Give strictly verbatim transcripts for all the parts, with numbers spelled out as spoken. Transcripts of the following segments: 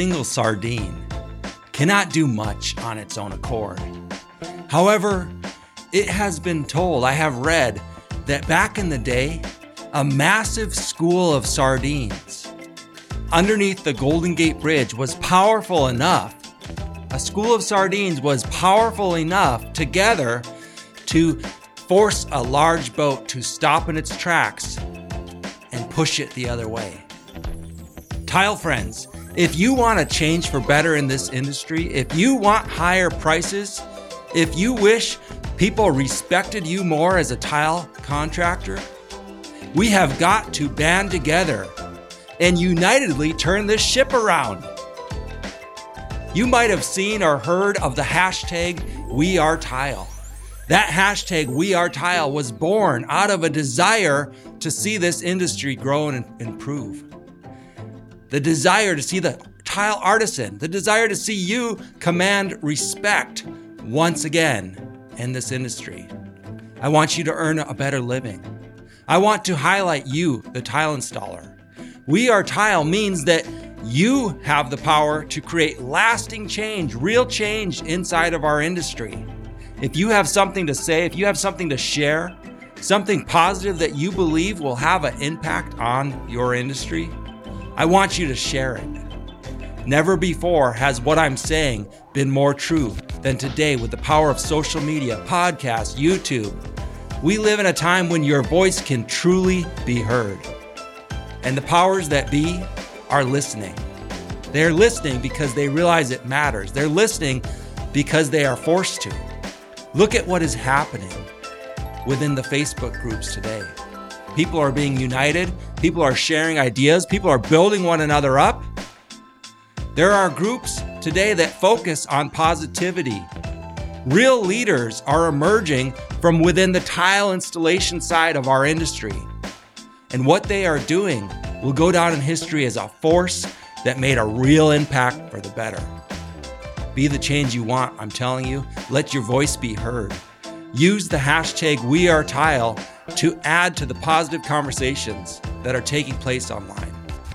single sardine cannot do much on its own accord. However, it has been told, I have read, that back in the day, a massive school of sardines underneath the Golden Gate Bridge was powerful enough. A school of sardines was powerful enough together to force a large boat to stop in its tracks and push it the other way. Tile friends, if you want to change for better in this industry, if you want higher prices, if you wish people respected you more as a tile contractor, we have got to band together and unitedly turn this ship around. You might have seen or heard of the hashtag We Are Tile. That hashtag We Are Tile was born out of a desire to see this industry grow and improve. The desire to see the tile artisan, the desire to see you command respect once again in this industry. I want you to earn a better living. I want to highlight you, the tile installer. We Are Tile means that you have the power to create lasting change, real change inside of our industry. If you have something to say, if you have something to share, something positive that you believe will have an impact on your industry, I want you to share it. Never before has what I'm saying been more true than today with the power of social media, podcasts, YouTube. We live in a time when your voice can truly be heard. And the powers that be are listening. They're listening because they realize it matters. They're listening because they are forced to. Look at what is happening within the Facebook groups today. People are being united. People are sharing ideas. People are building one another up. There are groups today that focus on positivity. Real leaders are emerging from within the tile installation side of our industry. And what they are doing will go down in history as a force that made a real impact for the better. Be the change you want, I'm telling you. Let your voice be heard. Use the hashtag WeAreTile to add to the positive conversations that are taking place online.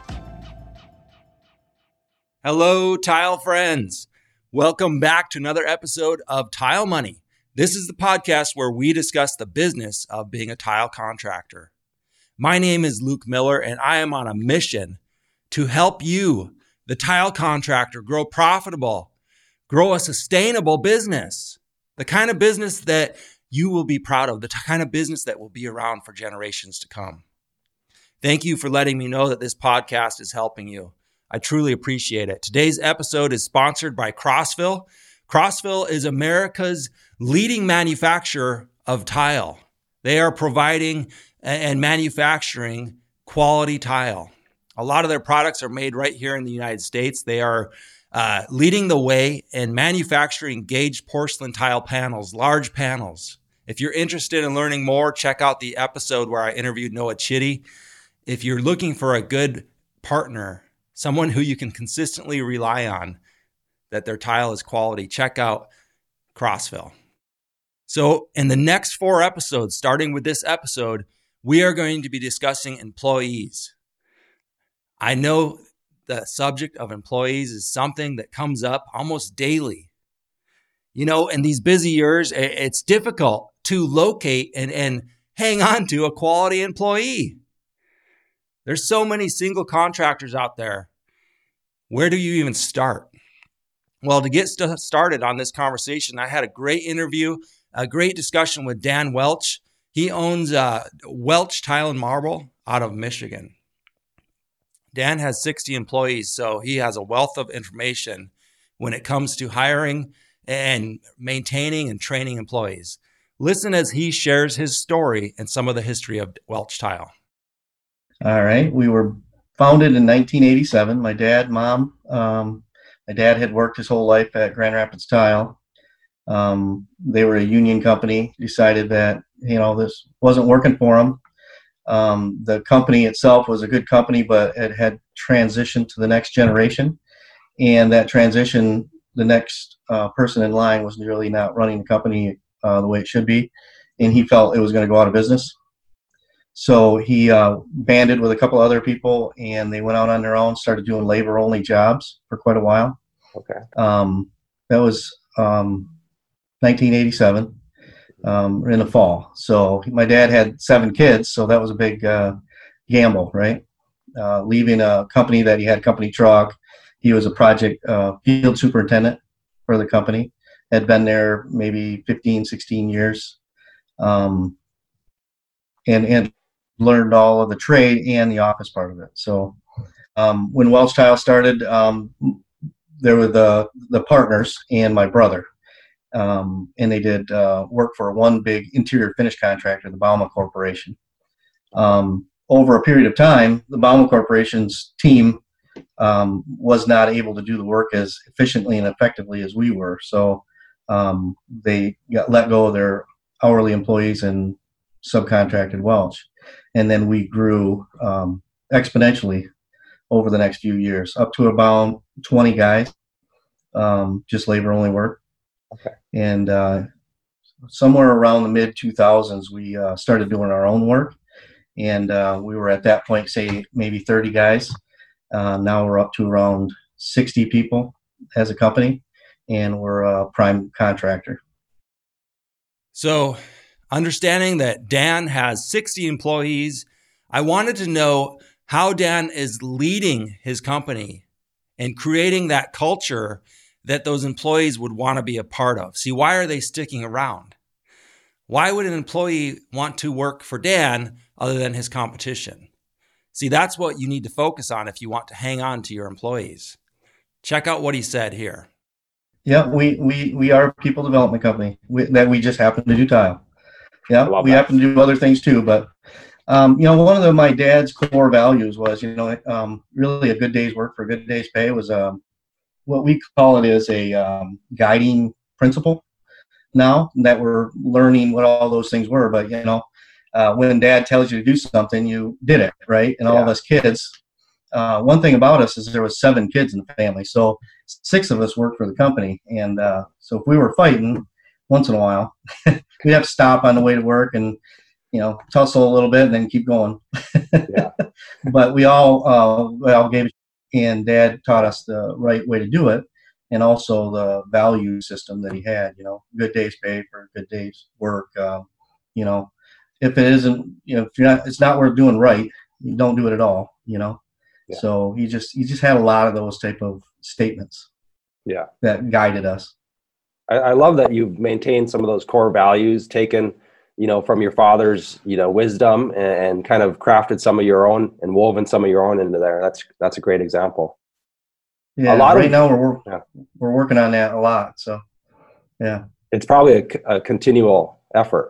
Hello, tile friends. Welcome back to another episode of Tile Money. This is the podcast where we discuss the business of being a tile contractor. My name is Luke Miller, and I am on a mission to help you, the tile contractor, grow profitable, grow a sustainable business, the kind of business that you will be proud of, the kind of business that will be around for generations to come. Thank you for letting me know that this podcast is helping you. I truly appreciate it. Today's episode is sponsored by Crossville. Crossville is America's leading manufacturer of tile. They are providing and manufacturing quality tile. A lot of their products are made right here in the United States. They are uh, leading the way in manufacturing gauged porcelain tile panels, large panels. If you're interested in learning more, check out the episode where I interviewed Noah Chitty. If you're looking for a good partner, someone who you can consistently rely on, that their tile is quality, check out Crossville. So in the next four episodes, starting with this episode, we are going to be discussing employees. I know the subject of employees is something that comes up almost daily. You know, in these busy years, it's difficult to locate and, and hang on to a quality employee. There's so many single contractors out there. Where do you even start? Well, to get st- started on this conversation, I had a great interview, a great discussion with Dan Welch. He owns uh, Welch Tile and Marble out of Michigan. Dan has sixty employees, so he has a wealth of information when it comes to hiring and maintaining and training employees. Listen as he shares his story and some of the history of Welch Tile. All right. We were founded in nineteen eighty-seven. My dad, mom, um, my dad had worked his whole life at Grand Rapids Tile. Um, they were a union company, decided that, you know, this wasn't working for them. Um, the company itself was a good company, but it had transitioned to the next generation. And that transition, the next uh, person in line was really not running the company uh, the way it should be. And he felt it was going to go out of business. So he uh, banded with a couple other people, and they went out on their own, started doing labor-only jobs for quite a while. Okay. Um, that was um, nineteen eighty-seven um, in the fall. So my dad had seven kids, so that was a big uh, gamble, right? Uh, leaving a company that he had, company truck. He was a project uh, field superintendent for the company, had been there maybe fifteen, sixteen years, um, and, and learned all of the trade and the office part of it. So um, when Welch Tile started, um, there were the, the partners and my brother. Um, and they did uh, work for one big interior finish contractor, the Bauma Corporation. Um, over a period of time, the Bauma Corporation's team um, was not able to do the work as efficiently and effectively as we were. So um, they got let go of their hourly employees and subcontracted Welch. And then we grew um, exponentially over the next few years, up to about twenty guys, um, just labor-only work. Okay. And uh, somewhere around the mid two thousands, we uh, started doing our own work. And uh, we were at that point, say, maybe thirty guys. Uh, now we're up to around sixty people as a company, and we're a prime contractor. So, understanding that Dan has sixty employees, I wanted to know how Dan is leading his company and creating that culture that those employees would want to be a part of. See, why are they sticking around? Why would an employee want to work for Dan other than his competition? See, that's what you need to focus on if you want to hang on to your employees. Check out what he said here. Yeah, we we, we are a people development company we, that we just happen to do tile. Yeah, we that. happen to do other things too, but um, you know, one of the, my dad's core values was, you know, um, really a good day's work for a good day's pay was um, what we call it is a um, guiding principle now that we're learning what all those things were. But, you know, uh, when Dad tells you to do something, you did it, right? And all yeah. of us kids, uh, one thing about us is there was seven kids in the family. So six of us worked for the company. And uh, so if we were fighting once in a while, we'd have to stop on the way to work and, you know, tussle a little bit and then keep going. Yeah. But we all, uh, we all gave, and Dad taught us the right way to do it, and also the value system that he had. You know, good day's pay for a good day's work. Uh, you know, if it isn't, you know, if you're not, it's not worth doing right, you don't do it at all. You know, yeah. So he just he just had a lot of those type of statements. Yeah, that guided us. I, I love that you've maintained some of those core values, taken, you know, from your father's, you know, wisdom, and, and kind of crafted some of your own and woven some of your own into there. That's that's a great example. Yeah, a lot right of, now we're yeah. we're working on that a lot. So, yeah, it's probably a, a continual effort.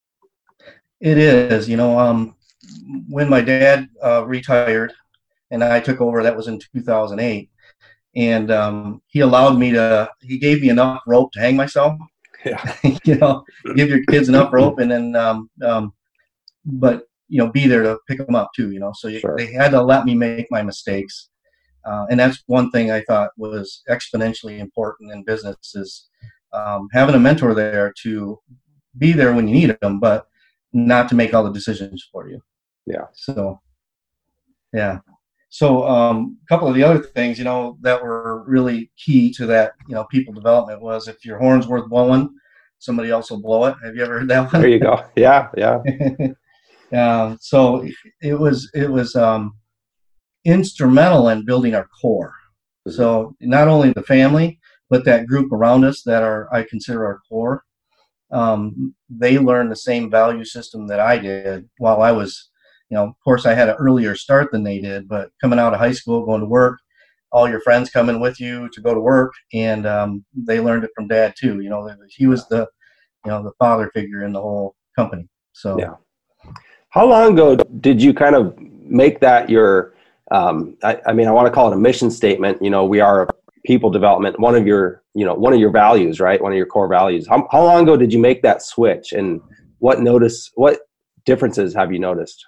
It is. You know, um, when my dad uh, retired and I took over, that was in two thousand eight, and um, he allowed me to. He gave me enough rope to hang myself. Yeah. You know, give your kids enough rope, and then, um, um, but you know, be there to pick them up too. You know, so you, Sure. they had to let me make my mistakes, uh, and that's one thing I thought was exponentially important in business is um, having a mentor there to be there when you need them, but not to make all the decisions for you. Yeah. So, yeah. So um, a couple of the other things, you know, that were really key to that, you know, people development was if your horn's worth blowing, somebody else will blow it. Have you ever heard that one? There you go. Yeah, yeah. uh, so it was it was um, instrumental in building our core. Mm-hmm. So not only the family, but that group around us that are I consider our core. Um, they learned the same value system that I did while I was. You know, of course, I had an earlier start than they did, but coming out of high school, going to work, all your friends coming with you to go to work, and um, they learned it from Dad too. You know, he was the, you know, the father figure in the whole company. So, yeah. How long ago did you kind of make that your? Um, I, I mean, I want to call it a mission statement. You know, we are people development. One of your, you know, one of your values, right? One of your core values. How how long ago did you make that switch, and what notice? What differences have you noticed?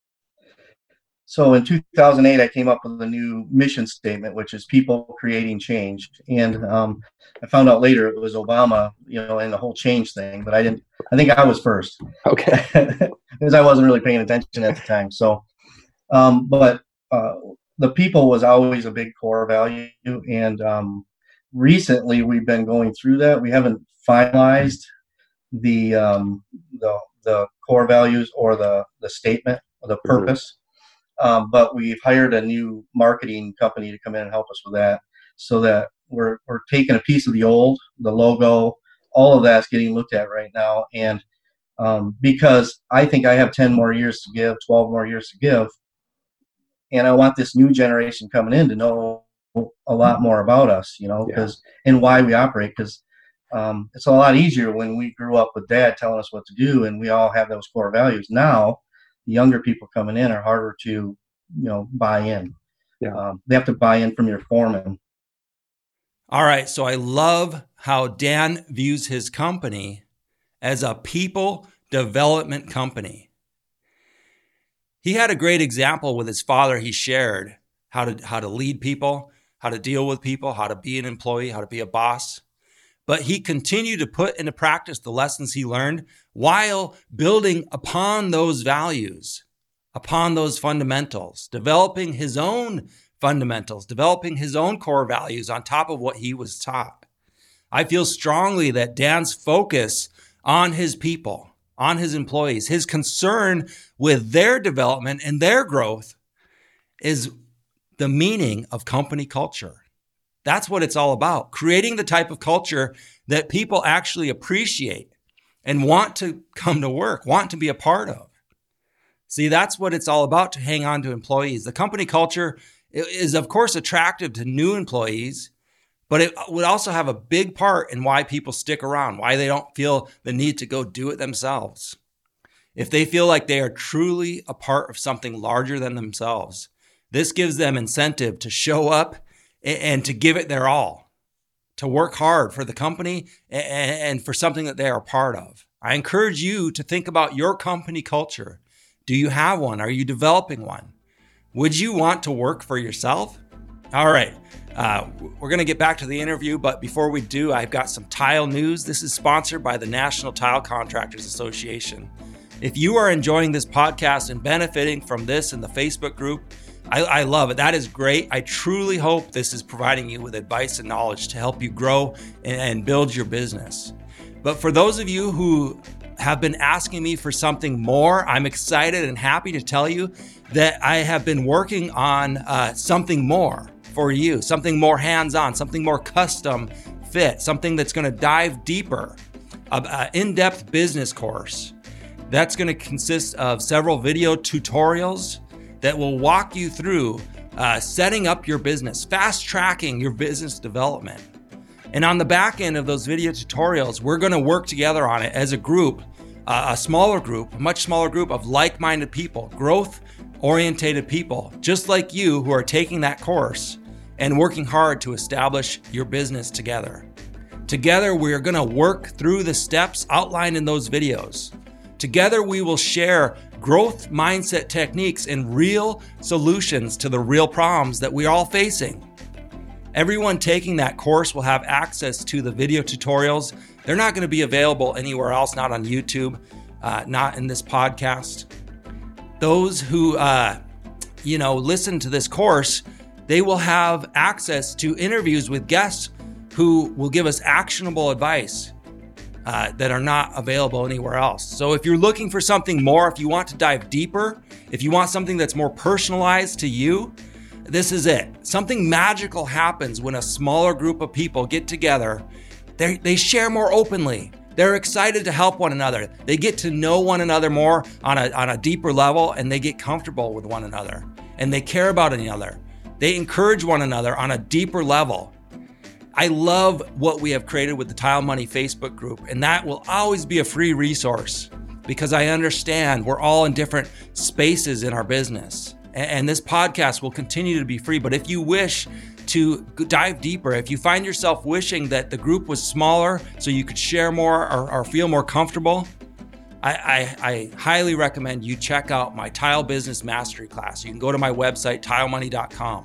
So in two thousand eight, I came up with a new mission statement, which is people creating change. And um, I found out later it was Obama, you know, and the whole change thing, but I didn't, I think I was first. Okay. because I wasn't really paying attention at the time. So, um, but uh, the people was always a big core value. And um, recently we've been going through that. We haven't finalized the um, the, the core values or the, the statement or the purpose. Mm-hmm. Um, but we've hired a new marketing company to come in and help us with that, so that we're we're taking a piece of the old, the logo, all of that's getting looked at right now. And um, because I think I have ten more years to give, twelve more years to give, and I want this new generation coming in to know a lot more about us, you know, because yeah. and why we operate. Because um, it's a lot easier when we grew up with Dad telling us what to do, and we all have those core values. Now, the younger people coming in are harder to, you know, buy in. Yeah. Um, they have to buy in from your foreman. All right. So I love how Dan views his company as a people development company. He had a great example with his father. He shared how to, how to lead people, how to deal with people, how to be an employee, how to be a boss. But he continued to put into practice the lessons he learned while building upon those values, upon those fundamentals, developing his own fundamentals, developing his own core values on top of what he was taught. I feel strongly that Dan's focus on his people, on his employees, his concern with their development and their growth is the meaning of company culture. That's what it's all about, creating the type of culture that people actually appreciate and want to come to work, want to be a part of. See, that's what it's all about, to hang on to employees. The company culture is, of course, attractive to new employees, but it would also have a big part in why people stick around, why they don't feel the need to go do it themselves. If they feel like they are truly a part of something larger than themselves, this gives them incentive to show up and to give it their all, to work hard for the company and for something that they are a part of. I encourage you to think about your company culture. Do you have one? Are you developing one? Would you want to work for yourself? All right, uh, we're going to get back to the interview, but before we do, I've got some tile news. This is sponsored by the National Tile Contractors Association. If you are enjoying this podcast and benefiting from this in the Facebook group, I, I love it. That is great. I truly hope this is providing you with advice and knowledge to help you grow and, and build your business. But for those of you who have been asking me for something more, I'm excited and happy to tell you that I have been working on uh, something more for you, something more hands-on, something more custom fit, something that's going to dive deeper, an in-depth business course that's going to consist of several video tutorials that will walk you through uh, setting up your business, fast tracking your business development. And on the back end of those video tutorials, we're going to work together on it as a group, uh, a smaller group, a much smaller group of like-minded people, growth-orientated people, just like you, who are taking that course and working hard to establish your business together. Together, we are going to work through the steps outlined in those videos. Together, we will share growth mindset techniques and real solutions to the real problems that we're all facing. Everyone taking that course will have access to the video tutorials. They're not going to be available anywhere else, not on YouTube, uh, not in this podcast. Those who, uh, you know, listen to this course, they will have access to interviews with guests who will give us actionable advice Uh, that are not available anywhere else. So if you're looking for something more, if you want to dive deeper, if you want something that's more personalized to you, this is it. Something magical happens when a smaller group of people get together. They they share more openly. They're excited to help one another. They get to know one another more on a, on a deeper level, and they get comfortable with one another, and they care about one another. They encourage one another on a deeper level. I love what we have created with the Tile Money Facebook group, and that will always be a free resource because I understand we're all in different spaces in our business. And this podcast will continue to be free. But if you wish to dive deeper, if you find yourself wishing that the group was smaller so you could share more or, or feel more comfortable, I, I, I highly recommend you check out my Tile Business Mastery class. You can go to my website, tile money dot com.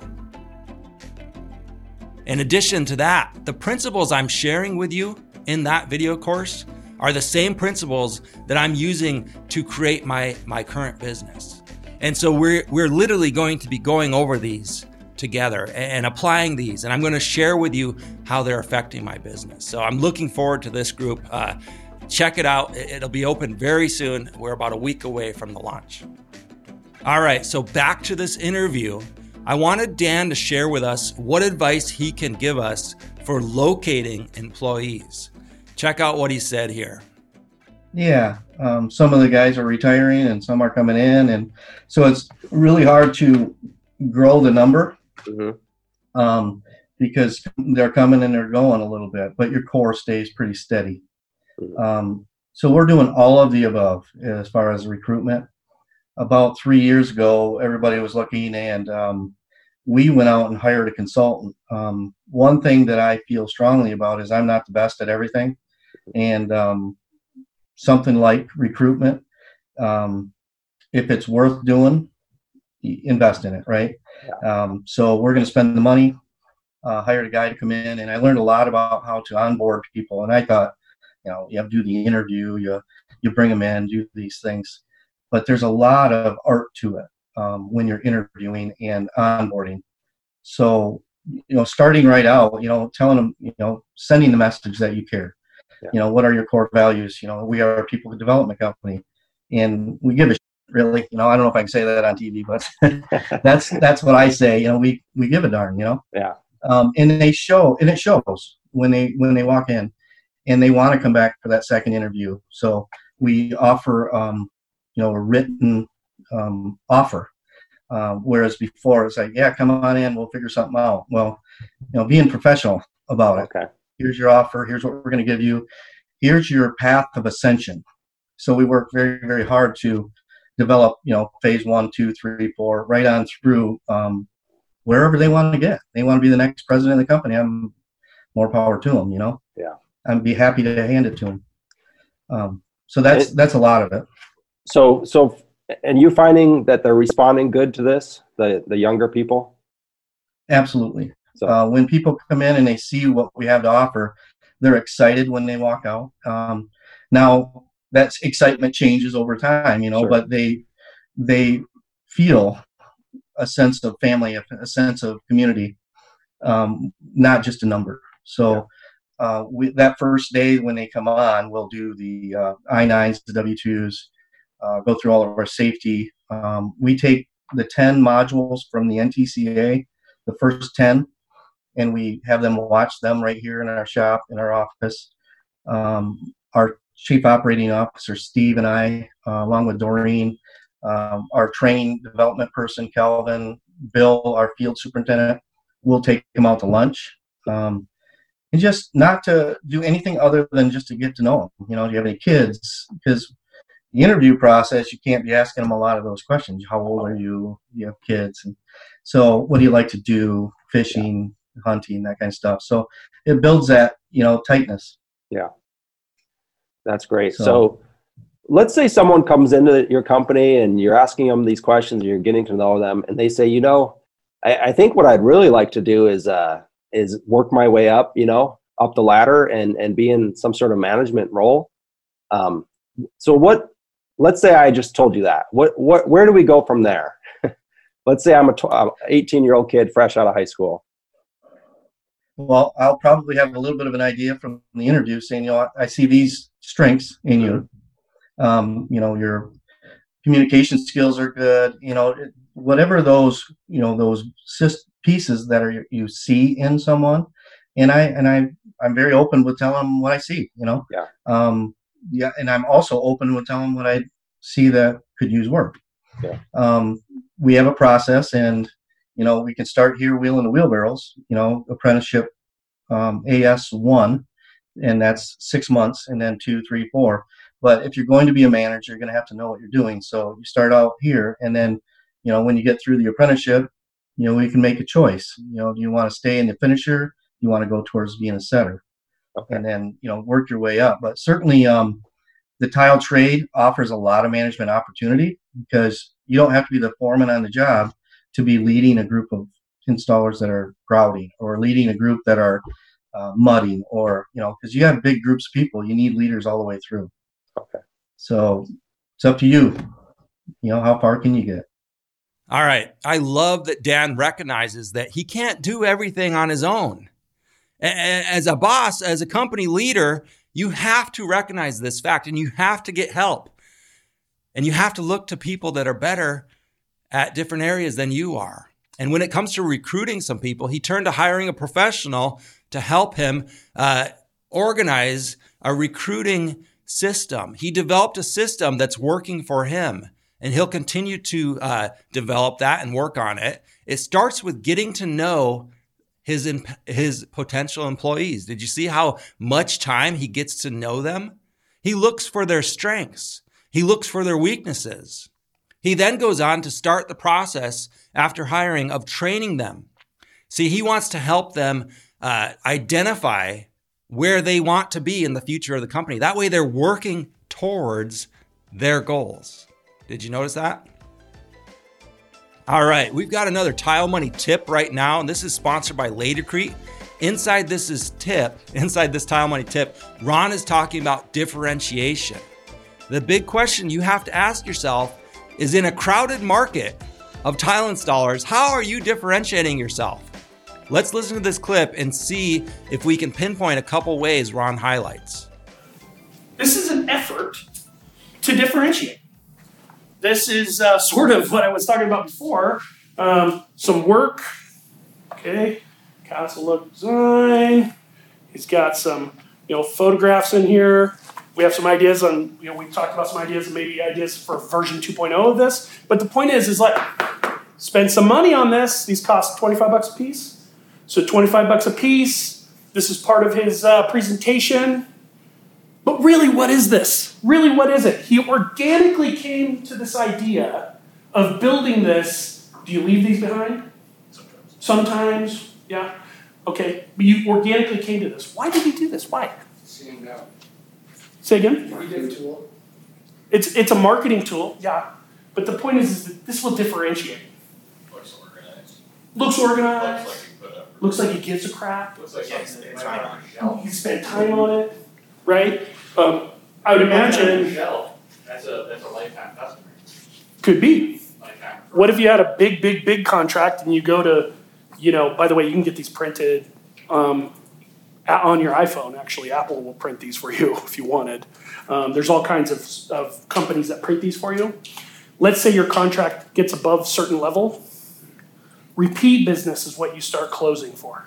In addition to that, the principles I'm sharing with you in that video course are the same principles that I'm using to create my, my current business. And so we're, we're literally going to be going over these together and applying these. And I'm going to share with you how they're affecting my business. So I'm looking forward to this group. Uh, check it out. It'll be open very soon. We're about a week away from the launch. All right, so back to this interview. I wanted Dan to share with us what advice he can give us for locating employees. Check out what he said here. Yeah, um, some of the guys are retiring and some are coming in. And so it's really hard to grow the number mm-hmm. um, because they're coming and they're going a little bit, but your core stays pretty steady. Mm-hmm. Um, so we're doing all of the above as far as recruitment. About three years ago, everybody was looking, and um, we went out and hired a consultant. Um, one thing that I feel strongly about is I'm not the best at everything. And um, something like recruitment, um, if it's worth doing, invest in it, right? Yeah. Um, so we're going to spend the money, uh, hired a guy to come in, and I learned a lot about how to onboard people. And I thought, you know, you have to do the interview, you you bring them in, do these things. But there's a lot of art to it um, when you're interviewing and onboarding. So, you know, starting right out, you know, telling them, you know, sending the message that you care. Yeah. You know, what are your core values? You know, we are a people development company, and we give a shit, really. You know, I don't know if I can say that on T V, but that's that's what I say. You know, we we give a darn. You know. Yeah. Um, and they show, and it shows when they when they walk in, and they want to come back for that second interview. So we offer. Um, you know, a written um, offer. Uh, whereas before it's like, yeah, come on in, we'll figure something out. Well, you know, being professional about it. Okay. Here's your offer. Here's what we're going to give you. Here's your path of ascension. So we work very, very hard to develop, you know, phase one, two, three, four, right on through um, wherever they want to get. They want to be the next president of the company. I'm more power to them, you know? Yeah. I'd be happy to hand it to them. Um, so that's, it, that's a lot of it. So, so, and you finding that they're responding good to this, the, the younger people? Absolutely. So. Uh, when people come in and they see what we have to offer, they're excited when they walk out. Um, now that excitement changes over time, you know, sure. but they, they feel a sense of family, a sense of community, um, not just a number. So, yeah. uh, we, that first day when they come on, we'll do the uh, I nines, the W twos, Uh, go through all of our safety. Um, we take the ten modules from the N T C A, the first ten, and we have them watch them right here in our shop, in our office. Um, our Chief Operating Officer, Steve, and I, uh, along with Doreen, um, our training development person, Calvin, Bill, our field superintendent, we'll take them out to lunch. Um, and just not to do anything other than just to get to know them. You know, do you have any kids? Because the interview process, you can't be asking them a lot of those questions. How old are you? Do you have kids? And so what do you like to do? Fishing, yeah. hunting, that kind of stuff. So it builds that, you know, tightness. Yeah. That's great. So, so let's say someone comes into your company and you're asking them these questions and you're getting to know them, and they say, you know, I, I think what I'd really like to do is, uh, is work my way up, you know, up the ladder and, and be in some sort of management role. Um, so what, let's say I just told you that. What, what, where do we go from there? Let's say I'm a eighteen year old kid fresh out of high school. Well, I'll probably have a little bit of an idea from the interview saying, you know, I see these strengths in you. Um, you know, your communication skills are good, you know, whatever those, you know, those pieces that are you see in someone. And I, and I, I'm very open with telling them what I see, you know? Yeah. Um, Yeah, and I'm also open with telling them what I see that could use work. Yeah. Um, we have a process, and you know we can start here wheeling the wheelbarrows. You know, apprenticeship um, A S one, and that's six months, and then two, three, four. But if you're going to be a manager, you're going to have to know what you're doing. So you start out here, and then you know when you get through the apprenticeship, you know we can make a choice. You know, do you want to stay in the finisher? You want to go towards being a setter? Okay. And then, you know, work your way up. But certainly um, the tile trade offers a lot of management opportunity because you don't have to be the foreman on the job to be leading a group of installers that are grouting or leading a group that are uh, mudding, or, you know, because you have big groups of people, you need leaders all the way through. Okay. So it's up to you. You know, how far can you get? All right. I love that Dan recognizes that he can't do everything on his own. As a boss, as a company leader, you have to recognize this fact, and you have to get help. And you have to look to people that are better at different areas than you are. And when it comes to recruiting some people, he turned to hiring a professional to help him uh, organize a recruiting system. He developed a system that's working for him, and he'll continue to uh, develop that and work on it. It starts with getting to know his his potential employees. Did you see how much time he gets to know them? He looks for their strengths. He looks for their weaknesses. He then goes on to start the process after hiring of training them. See, he wants to help them uh, identify where they want to be in the future of the company. That way they're working towards their goals. Did you notice that? All right, we've got another Tile Money tip right now, and this is sponsored by Laticrete. Inside this is tip, inside this Tile Money tip, Ron is talking about differentiation. The big question you have to ask yourself is, in a crowded market of tile installers, how are you differentiating yourself? Let's listen to this clip and see if we can pinpoint a couple ways Ron highlights. This is an effort to differentiate. This is uh, sort of what I was talking about before. Um, some work, okay, castle look design. He's got some, you know, photographs in here. We have some ideas on, you know, we talked about some ideas and maybe ideas for version two point oh of this. But the point is, is like, spend some money on this. These cost twenty-five bucks a piece. So twenty-five bucks a piece. This is part of his uh, presentation. But really, what is this? Really, what is it? He organically came to this idea of building this. Do you leave these behind? Sometimes. Sometimes, yeah. Okay, but you organically came to this. Why did he do this? Why? Seeing out. Say again? Marketing tool. It's it's a marketing tool, yeah. But the point is, is that this will differentiate. Looks organized. Looks organized. Looks like he put up. Looks like he gives a crap. Looks like Yeah, something it's that might fine. on a shelf. He spent time on it, right? Um, I would imagine Shelf. That's a that's a lifetime customer. could be. Lifetime. What if you had a big, big, big contract and you go to, you know, by the way, you can get these printed um, on your iPhone. Actually, Apple will print these for you if you wanted. Um, there's all kinds of, of companies that print these for you. Let's say your contract gets above a certain level. Repeat business is what you start closing for.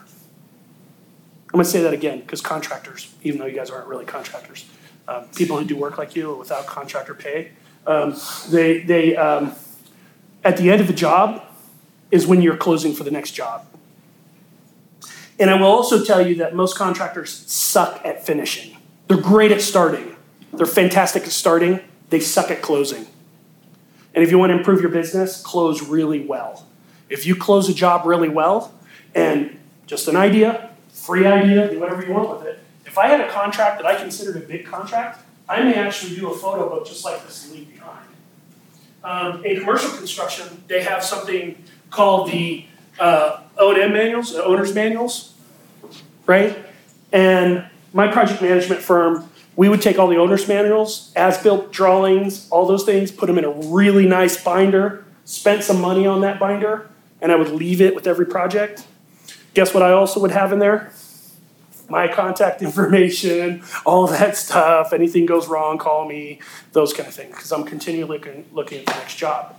I'm going to say that again because contractors, even though you guys aren't really contractors, um, people who do work like you without contractor pay, um, they, they um, at the end of the job is when you're closing for the next job. And I will also tell you that most contractors suck at finishing. They're great at starting. They're fantastic at starting. They suck at closing. And if you want to improve your business, close really well. If you close a job really well, and just an idea, free idea, do whatever you want with it. If I had a contract that I considered a big contract, I may actually do a photo book just like this and leave behind. Um, in commercial construction, they have something called the uh, O and M manuals, the owner's manuals, right? And my project management firm, we would take all the owner's manuals, as-built drawings, all those things, put them in a really nice binder, spent some money on that binder, and I would leave it with every project. Guess what I also would have in there? My contact information, all that stuff. Anything goes wrong, call me, those kind of things, because I'm continually looking, looking at the next job.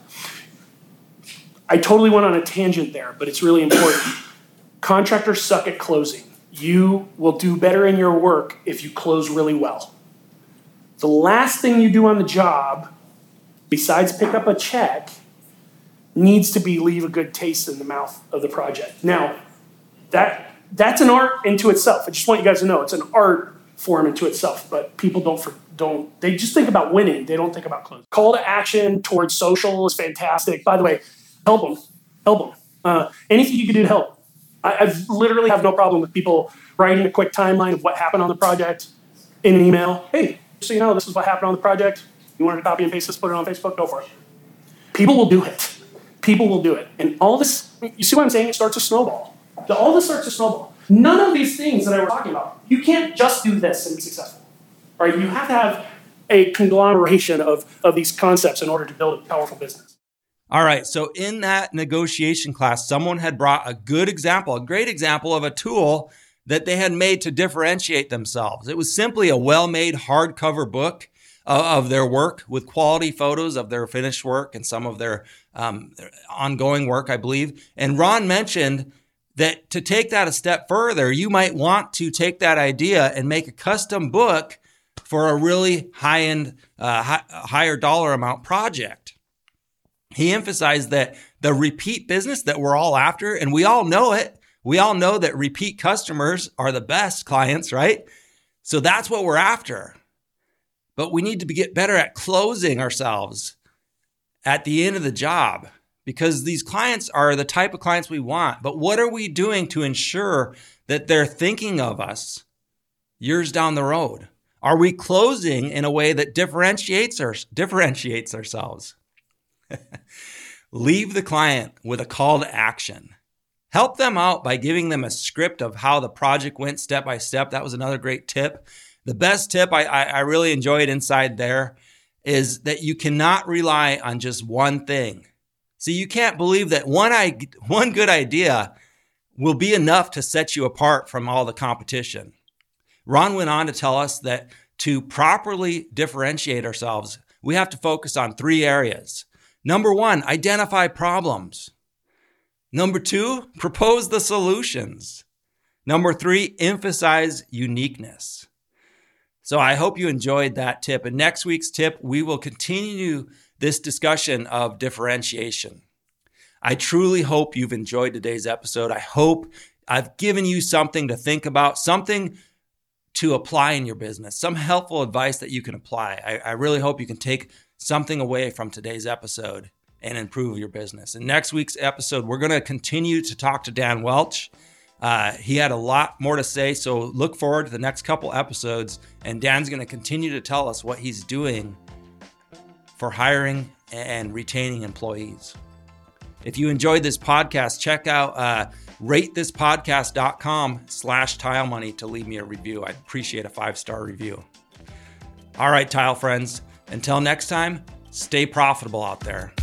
I totally went on a tangent there, but it's really important. Contractors suck at closing. You will do better in your work if you close really well. The last thing you do on the job, besides pick up a check, needs to be leave a good taste in the mouth of the project. Now, that that's an art into itself. I just want you guys to know it's an art form into itself, but people don't don't they just think about winning. They don't think about closing. Call to action towards social is fantastic. By the way, help them, help them. Uh, anything you can do to help. I I've literally have no problem with people writing a quick timeline of what happened on the project in an email. Hey, so you know, this is what happened on the project. You wanted to copy and paste this, put it on Facebook, go for it. People will do it. People will do it. And all this, you see what I'm saying? It starts a snowball. All this starts a snowball. None of these things that I was talking about, you can't just do this and be successful. Right? You have to have a conglomeration of, of these concepts in order to build a powerful business. All right, so in that negotiation class, someone had brought a good example, a great example of a tool that they had made to differentiate themselves. It was simply a well-made hardcover book of their work with quality photos of their finished work and some of their, um, their ongoing work, I believe. And Ron mentioned that to take that a step further, you might want to take that idea and make a custom book for a really high-end, uh, high, higher dollar amount project. He emphasized that the repeat business that we're all after, and we all know it, we all know that repeat customers are the best clients, right? So that's what we're after. But we need to get better at closing ourselves at the end of the job because these clients are the type of clients we want. But what are we doing to ensure that they're thinking of us years down the road? Are we closing in a way that differentiates our, differentiates ourselves? Leave the client with a call to action. Help them out by giving them a script of how the project went step by step. That was another great tip. The best tip I, I, I really enjoyed inside there is that you cannot rely on just one thing. See, you can't believe that one, I, one good idea will be enough to set you apart from all the competition. Ron went on to tell us that to properly differentiate ourselves, we have to focus on three areas. Number one, identify problems. Number two, propose the solutions. Number three, emphasize uniqueness. So I hope you enjoyed that tip. And next week's tip, we will continue this discussion of differentiation. I truly hope you've enjoyed today's episode. I hope I've given you something to think about, something to apply in your business, some helpful advice that you can apply. I, I really hope you can take something away from today's episode and improve your business. In next week's episode, we're going to continue to talk to Dan Welch. Uh, he had a lot more to say, so look forward to the next couple episodes, and Dan's going to continue to tell us what he's doing for hiring and retaining employees. If you enjoyed this podcast, check out uh, ratethispodcast.com slash tile money to leave me a review. I'd appreciate a five-star review. All right, tile friends, until next time, stay profitable out there.